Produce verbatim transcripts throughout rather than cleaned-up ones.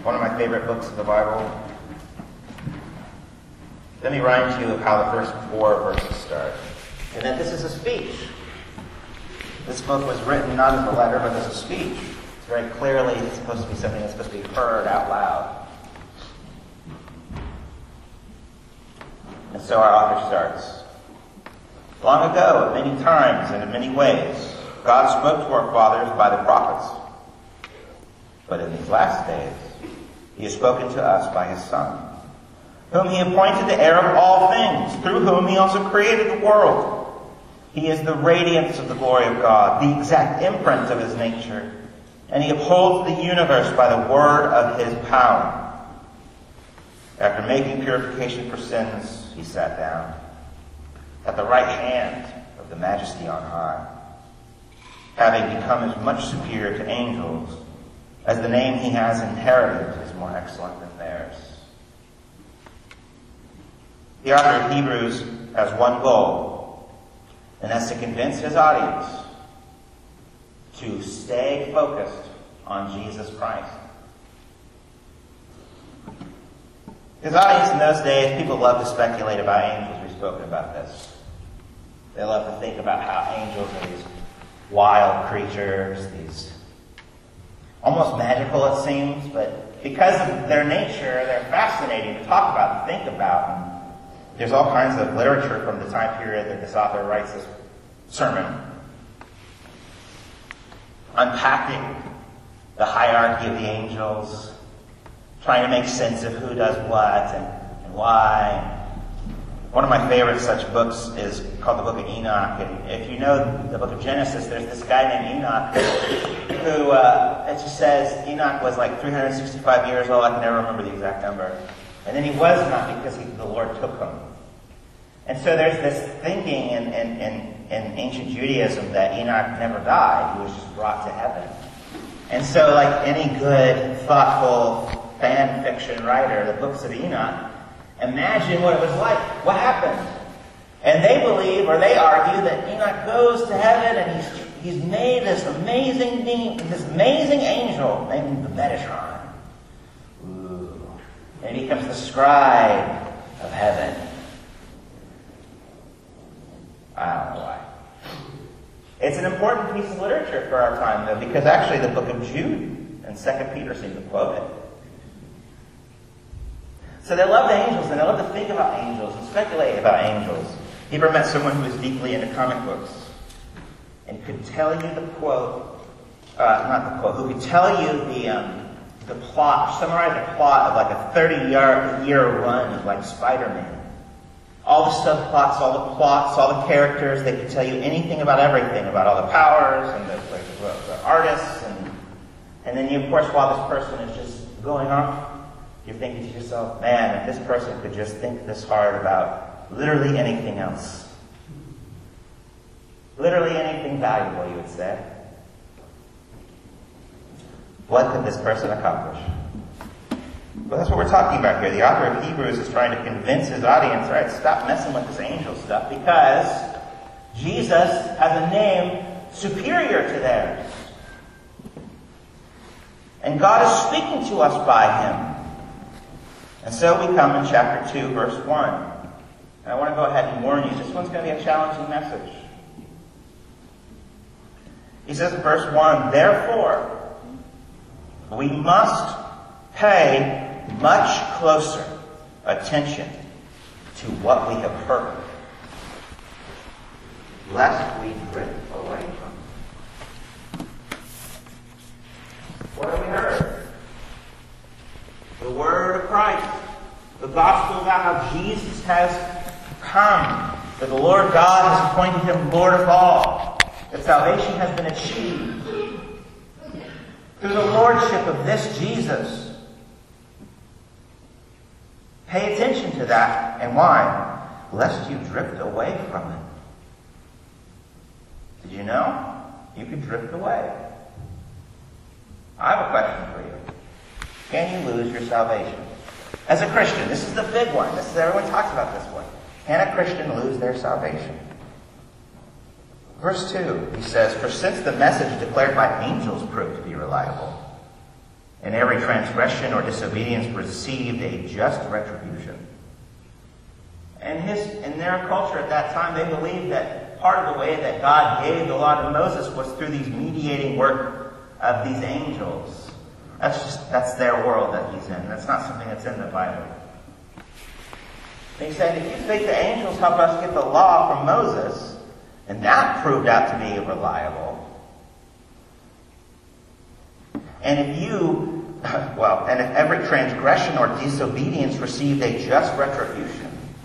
one of my favorite books of the Bible. Let me remind you of how the first four verses start. And that this is a speech. This book was written not as a letter, but as a speech. It's very clearly it's supposed to be something that's supposed to be heard out loud. And so our author starts. Long ago, at many times and in many ways, God spoke to our fathers by the prophets. But in these last days, he has spoken to us by his Son, whom he appointed the heir of all things, through whom he also created the world. He is the radiance of the glory of God, the exact imprint of his nature, and he upholds the universe by the word of his power. After making purification for sins, he sat down at the right hand of the Majesty on high, having become as much superior to angels as the name he has inherited is more excellent than theirs. The author of Hebrews has one goal, and that's to convince his audience to stay focused on Jesus Christ. His audience in those days, people love to speculate about angels. We've spoken about this. They love to think about how angels are these wild creatures, these almost magical it seems, but because of their nature, they're fascinating to talk about and think about. And there's all kinds of literature from the time period that this author writes this sermon, unpacking the hierarchy of the angels, trying to make sense of who does what and, and why. One of my favorite such books is called the Book of Enoch. And if you know the Book of Genesis, there's this guy named Enoch who, uh, it just says Enoch was like three hundred sixty-five years old. I can never remember the exact number. And then he was not because he, the Lord took him. And so there's this thinking in, in, in, in ancient Judaism that Enoch never died. He was just brought to heaven. And so like any good, thoughtful fan fiction writer, the books of Enoch, imagine what it was like. What happened? And they believe, or they argue, that Enoch goes to heaven and he's he's made this amazing being, this amazing angel named the Metatron. Ooh. And he becomes the scribe of heaven. I don't know why. It's an important piece of literature for our time, though, because actually the book of Jude and Second Peter seem to quote it. So they love the angels, and they love to think about angels and speculate about angels. You ever met someone who was deeply into comic books and could tell you the quote, uh, not the quote, who could tell you the um, the plot, summarize the plot of like a thirty-year run of like Spider-Man. All the subplots, all the plots, all the characters, they could tell you anything about everything, about all the powers and the, like, the, the artists. And, and then, you, of course, while this person is just going off, you're thinking to yourself, man, if this person could just think this hard about literally anything else. Literally anything valuable, you would say. What could this person accomplish? Well, that's what we're talking about here. The author of Hebrews is trying to convince his audience, right, stop messing with this angel stuff because Jesus has a name superior to theirs. And God is speaking to us by him. And so we come in chapter two, verse one. And I want to go ahead and warn you, this one's going to be a challenging message. He says in verse one, therefore, we must pay much closer attention to what we have heard, lest we drift away from it. What have we heard? The word of Christ, the gospel about how Jesus has come, that the Lord God has appointed him Lord of all, that salvation has been achieved through the lordship of this Jesus. Pay attention to that. And why? Lest you drift away from it. Did you know? You could drift away. I have a question for you. Can you lose your salvation? As a Christian, this is the big one. This is, everyone talks about this one. Can a Christian lose their salvation? Verse two, he says, for since the message declared by angels proved to be reliable, And every transgression or disobedience received a just retribution. And his, in their culture at that time, they believed that part of the way that God gave the law to Moses was through these mediating work of these angels. That's just, that's their world that he's in. That's not something that's in the Bible. And he said, if you think the angels help us get the law from Moses, and that proved out to be reliable, and if you, well, and if every transgression or disobedience received a just retribution.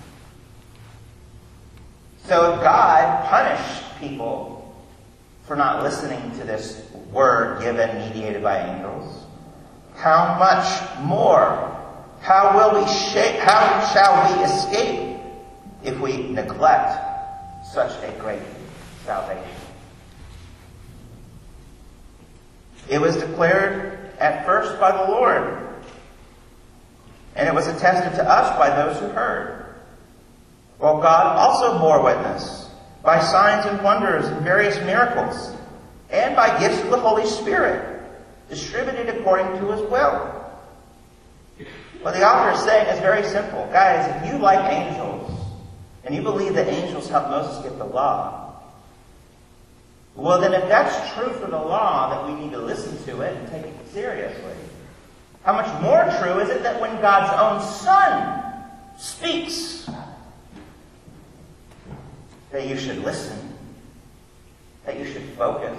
So if God punished people for not listening to this word given, mediated by angels, how much more? How will we shape, how shall we escape if we neglect such a great salvation? It was declared at first by the Lord, and it was attested to us by those who heard. While God also bore witness by signs and wonders and various miracles, and by gifts of the Holy Spirit, distributed according to his will. What the author is saying is very simple. Guys, if you like angels, and you believe that angels helped Moses get the law, well then if that's true for the law, that we need to listen to it and take it seriously. How much more true is it that when God's own Son speaks, that you should listen, that you should focus?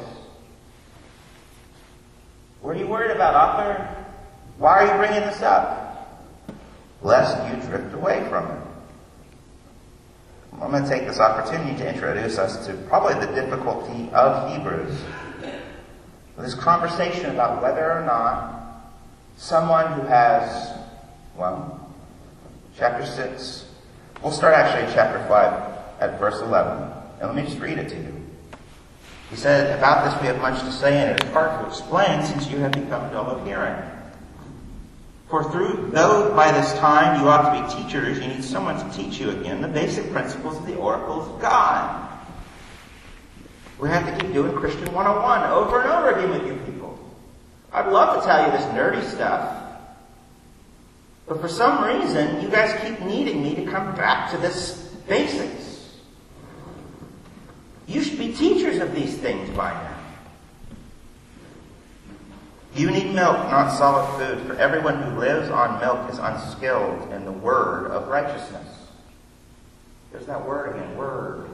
What are you worried about, author? Why are you bringing this up? Lest you drift away from it. I'm going to take this opportunity to introduce us to probably the difficulty of Hebrews. This conversation about whether or not someone who has, well, chapter six, we'll start actually in chapter five at verse eleven. And let me just read it to you. He said, about this we have much to say, and it is hard to explain since you have become dull of hearing. For through, though by this time you ought to be teachers, you need someone to teach you again the basic principles of the oracles of God. We have to keep doing Christian one oh one over and over again with you people. I'd love to tell you this nerdy stuff, but for some reason, you guys keep needing me to come back to this basics. You should be teachers of these things by now. You need milk, not solid food, for everyone who lives on milk is unskilled in the word of righteousness. There's that word again, word.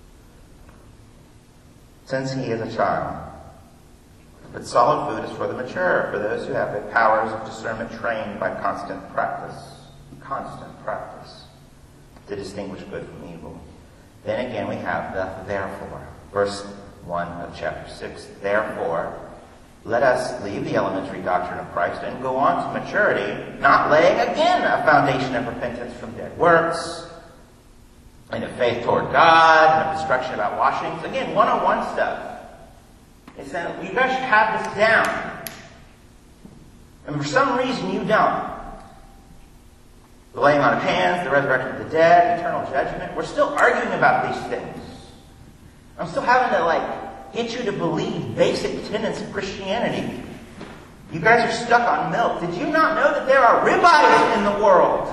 Since he is a child. But solid food is for the mature, for those who have the powers of discernment trained by constant practice. Constant practice. To distinguish good from evil. Then again we have the therefore. Verse one of chapter six. Therefore, let us leave the elementary doctrine of Christ and go on to maturity, not laying again a foundation of repentance from dead works, and of faith toward God, and of instruction about washings. Again, one oh one stuff. He said, you guys should have this down. And for some reason you don't. The laying on of hands, the resurrection of the dead, eternal judgment. We're still arguing about these things. I'm still having to, like, get you to believe basic tenets of Christianity. You guys are stuck on milk. Did you not know that there are ribeyes in the world?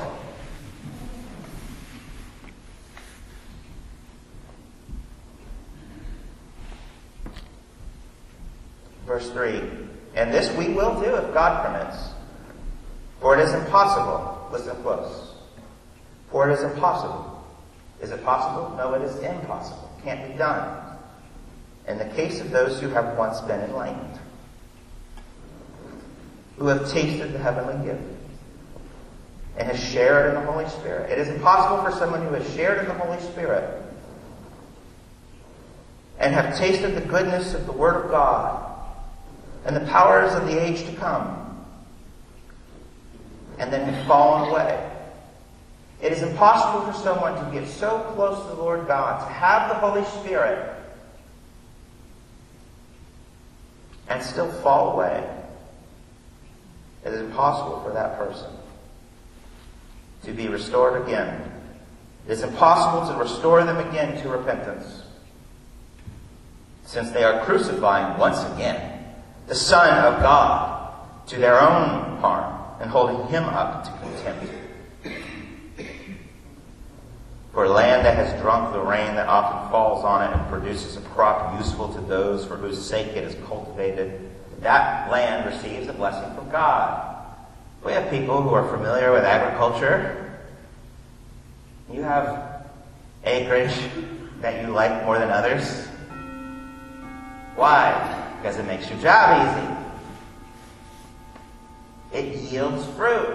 Verse three. And this we will do if God permits. For it is impossible. Listen close. For it is impossible. Is it possible? No, it is impossible. It can't be done. In the case of those who have once been enlightened, who have tasted the heavenly gift, and has shared in the Holy Spirit. It is impossible for someone who has shared in the Holy Spirit and have tasted the goodness of the Word of God and the powers of the age to come, and then have fallen away. It is impossible for someone to get so close to the Lord God, to have the Holy Spirit, and still fall away. It is impossible for that person to be restored again. It is impossible to restore them again to repentance, since they are crucifying once again the Son of God to their own harm and holding him up to contempt. For land that has drunk the rain that often falls on it and produces a crop useful to those for whose sake it is cultivated, that land receives a blessing from God. We have people who are familiar with agriculture. You have acreage that you like more than others. Why? Because it makes your job easy. It yields fruit.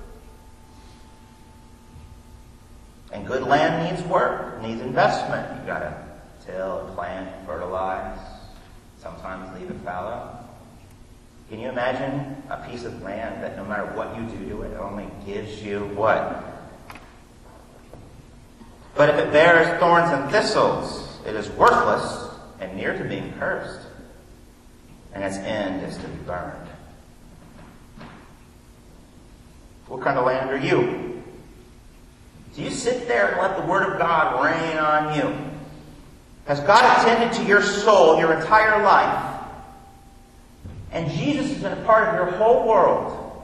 And good land needs work, needs investment. You've got to till, plant, fertilize, sometimes leave it fallow. Can you imagine a piece of land that no matter what you do to it, it only gives you what? But if it bears thorns and thistles, it is worthless and near to being cursed, and its end is to be burned. What kind of land are you? Do you sit there and let the Word of God rain on you? Has God attended to your soul your entire life? And Jesus has been a part of your whole world?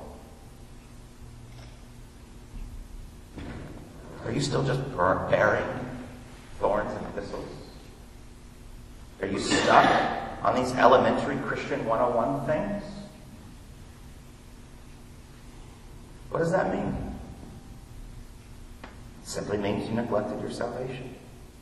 Are you still just bearing thorns and thistles? Are you stuck on these elementary Christian one oh one things? What does that mean? It simply means you neglected your salvation.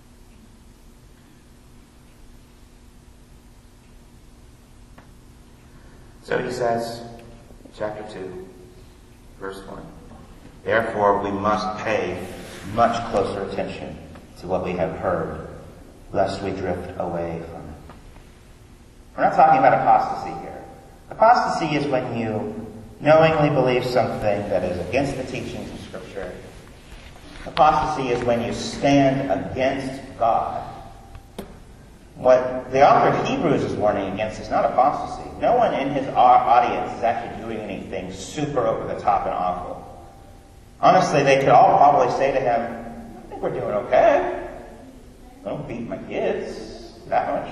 So he says, chapter two, verse one, therefore we must pay much closer attention to what we have heard, lest we drift away from it. We're not talking about apostasy here. Apostasy is when you knowingly believe something that is against the teachings of Scripture. Apostasy is when you stand against God. What the author of Hebrews is warning against is not apostasy. No one in his audience is actually doing anything super over the top and awful. Honestly, they could all probably say to him, I think we're doing okay. Don't beat my kids that much.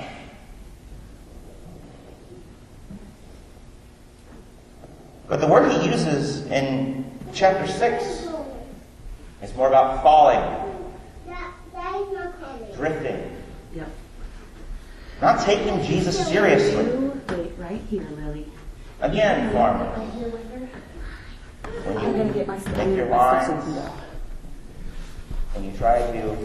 But the word he uses in chapter six is more about falling, drifting, yep. Not taking Jesus seriously. Wait, right here, Lily. Again, farmer, when you I'm get my make your lines, when you try to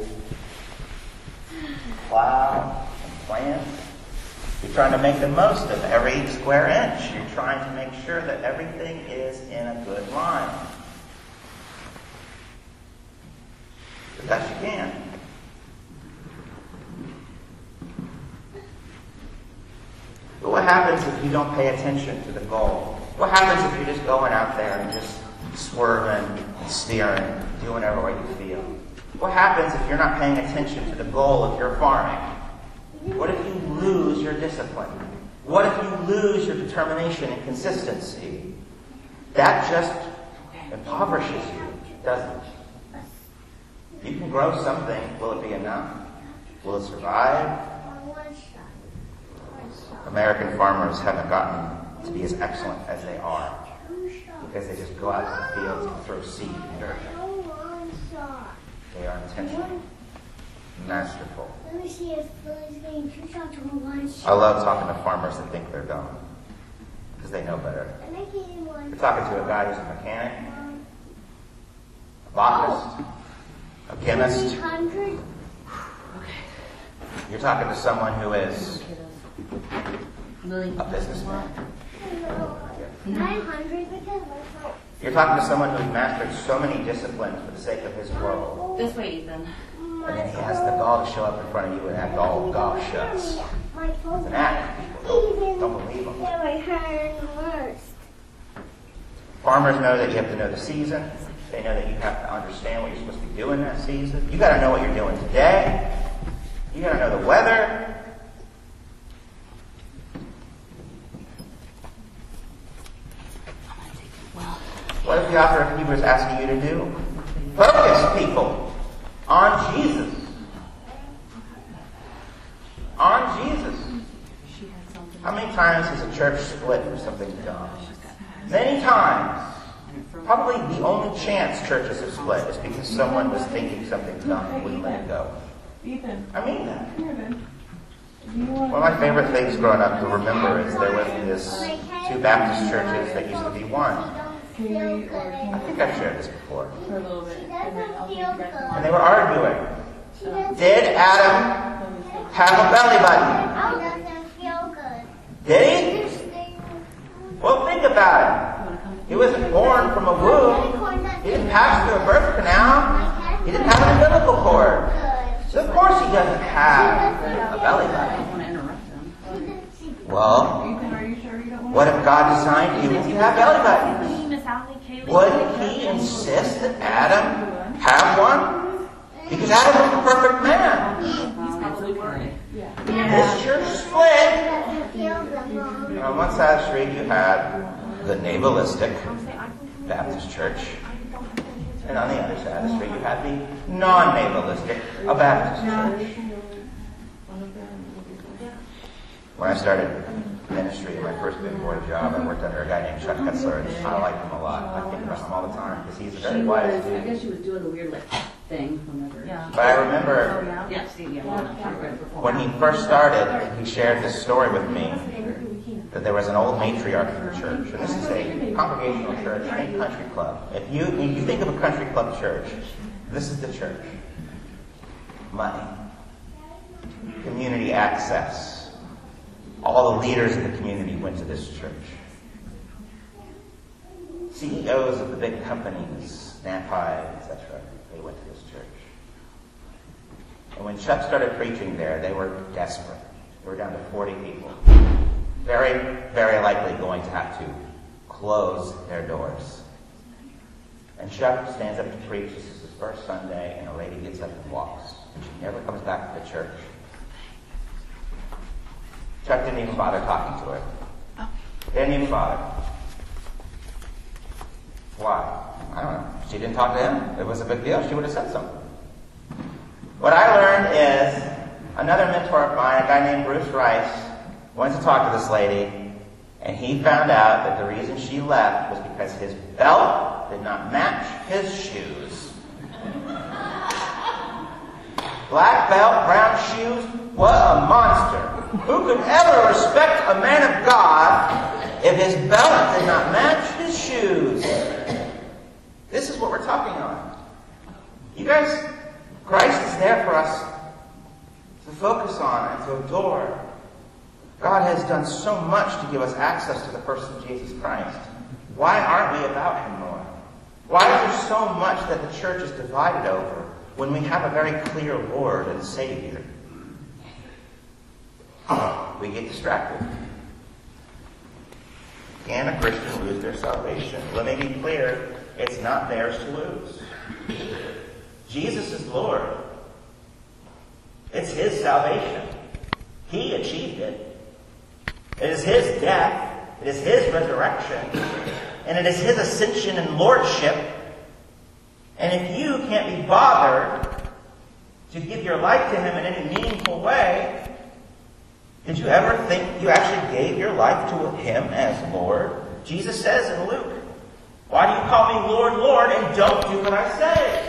plow and plant, you're trying to make the most of every square inch. You're trying to make sure that everything is in a good line. The best you can. But what happens if you don't pay attention to the goal? What happens if you're just going out there and just swerving and steering, doing whatever way you feel? What happens if you're not paying attention to the goal of your farming? What if you lose your discipline? What if you lose your determination and consistency? That just impoverishes you, doesn't it? You can grow something. Will it be enough? Will it survive? American farmers haven't gotten to be as excellent as they are because they just go out to the fields and throw seed and dirt. They are intentional, masterful. Let me see if Lily's getting two shots from one shot. I love talking to farmers that think they're dumb because they know better. And I getting one. You're talking to a guy who's a mechanic, a botanist, a chemist. hundred. You're talking to someone who is Lily. a businessman. nine hundred because I thought. You're talking to someone who's mastered so many disciplines for the sake of his world. This way, Ethan. And then he has the gall to show up in front of you and act all gosh shucks. My It's phone. an act. People don't, don't believe him. Yeah, my hair and worst. Farmers know that you have to know the season. They know that you have to understand what you're supposed to be doing that season. You got to know what you're doing today. You got to know the weather. What is the author of Hebrews asking you to do? Focus, people, on Jesus. On Jesus. How many times has a church split for something dumb? Many times, probably the only chance churches have split is because someone was thinking something dumb and wouldn't let it go. Ethan. I mean that. Here, then. Do you want One of my favorite things growing up to remember is there was this two Baptist churches that used to be one. Can you read or can I you think I've shared this before. for a little bit? And then I'll take you back to And they were arguing. Did Adam have a belly button? doesn't feel good. Did he? Well, think about it. He wasn't born from a womb. He didn't pass through a birth canal. He didn't have an umbilical cord. So of course he doesn't have a belly I button. don't want to interrupt them. Well, Ethan, are you sure you don't want what if God designed you to have belly buttons? Miss Allie, Kaylee. Would he insist that Adam have one? Because Adam was a perfect man. He's probably right. This church split. Doesn't feel good, Mom. And on one side of the street you had the navalistic Baptist church. And on the other side of the street you had the non-navalistic a Baptist church. When I started ministry, my first big boy job, I worked under a guy named Chuck Ketzler, and I liked him a lot. I think about him all the time because he's a very She wise was, I dude. guess she was doing the weird like thing whenever. Yeah. But I remember Yeah, see, yeah, well, I'm sure we're before. when he first started, he shared this story with me that there was an old matriarch of the church, and this is a congregational church, a country club. If you if you think of a country club church, this is the church. Money, community access. All the leaders in the community went to this church. C E Os of the big companies, Snap-High, et cetera, they went to this church. And when Chuck started preaching there, they were desperate. They were down to forty people. Very, very likely going to have to close their doors. And Chuck stands up to preach. This is his first Sunday, and a lady gets up and walks. And she never comes back to the church. Chuck didn't even bother talking to her. Didn't even bother. Why? I don't know. She didn't talk to him. If it was a big deal, she would have said something. What I learned is another mentor of mine, a guy named Bruce Rice, went to talk to this lady, and he found out that the reason she left was because his belt did not match his shoes. Black belt, brown shoes, what a monster. Who could ever respect a man of God if his belt did not match his shoes? This is what we're talking on. You guys, Christ is there for us to focus on and to adore. God has done so much to give us access to the person of Jesus Christ. Why aren't we about him more? Why is there so much that the church is divided over when we have a very clear Lord and Savior? We get distracted. Can a Christian lose their salvation? Let me be clear, it's not theirs to lose. Jesus is Lord. It's his salvation. He achieved it. It is his death. It is his resurrection. And it is his ascension and lordship. And if you can't be bothered to give your life to him in any meaningful way, did you ever think you actually gave your life to him as Lord? Jesus says in Luke, why do you call me Lord, Lord, and don't do what I say?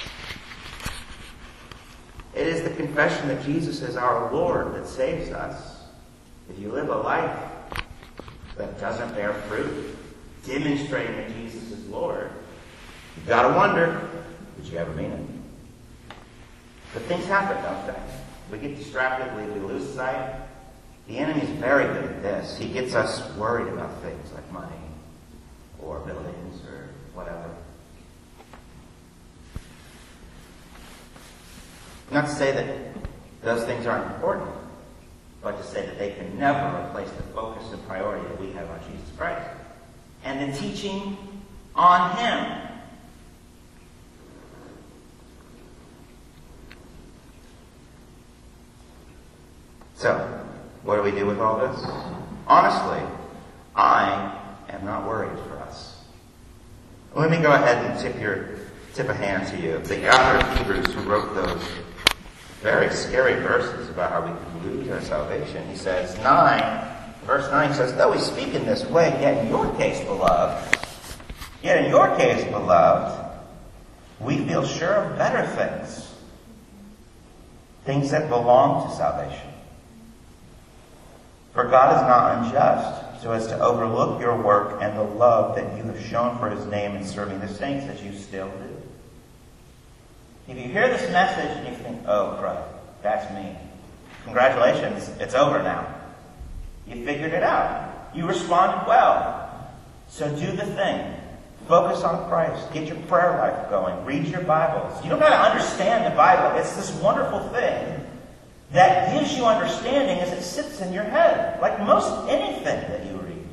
It is the confession that Jesus is our Lord that saves us. If you live a life that doesn't bear fruit, demonstrating that Jesus is Lord, you've got to wonder, did you ever mean it? But things happen, don't they? We get distracted, we, we lose sight. The enemy is very good at this. He gets us worried about things like money or buildings or whatever. Not to say that those things aren't important, but to say that they can never replace the focus and priority that we have on Jesus Christ and the teaching on him. So, what do we do with all this? Honestly, I am not worried for us. Let me go ahead and tip your tip a hand to you. The author of Hebrews, who wrote those very scary verses about how we can lose our salvation, he says, nine Verse nine says, though we speak in this way, yet in your case, beloved, yet in your case, beloved, we feel sure of better things, things that belong to salvation. For God is not unjust, so as to overlook your work and the love that you have shown for his name in serving the saints that you still do. If you hear this message and you think, oh, crud, that's me. Congratulations, it's over now. You figured it out. You responded well. So do the thing. Focus on Christ. Get your prayer life going. Read your Bibles. You don't got to understand the Bible. It's this wonderful thing that gives you understanding as it sits in your head, like most anything that you read.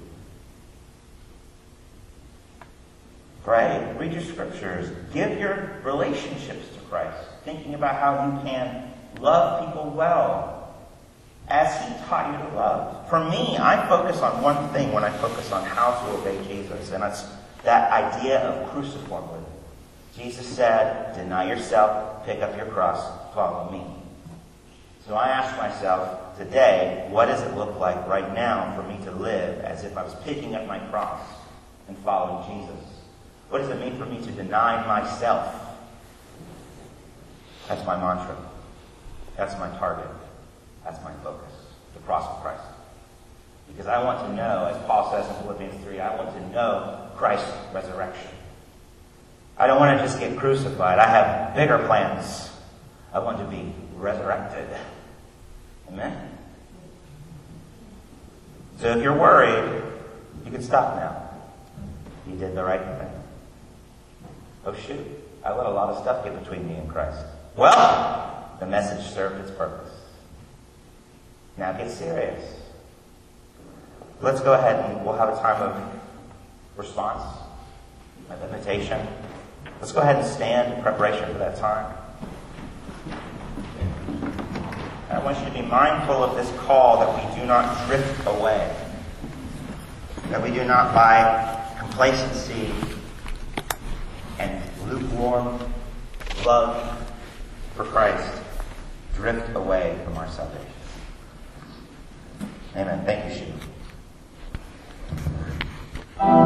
Pray. Read your scriptures. Give your relationships to Christ, thinking about how you can love people well as he taught you to love. For me, I focus on one thing when I focus on how to obey Jesus, and that's that idea of cruciform living. Jesus said, deny yourself, pick up your cross, follow me. So I ask myself today, what does it look like right now for me to live as if I was picking up my cross and following Jesus? What does it mean for me to deny myself? That's my mantra. That's my target. That's my focus. The cross of Christ. Because I want to know, as Paul says in Philippians three, I want to know Christ's resurrection. I don't want to just get crucified. I have bigger plans. I want to be resurrected. Amen? So if you're worried, you can stop now. You did the right thing. Oh shoot, I let a lot of stuff get between me and Christ. Well, the message served its purpose. Now get serious. Let's go ahead and we'll have a time of response, of invitation. Let's go ahead and stand in preparation for that time. I want you to be mindful of this call that we do not drift away. That we do not, by complacency and lukewarm love for Christ, drift away from our salvation. Amen. Thank you, Sheila.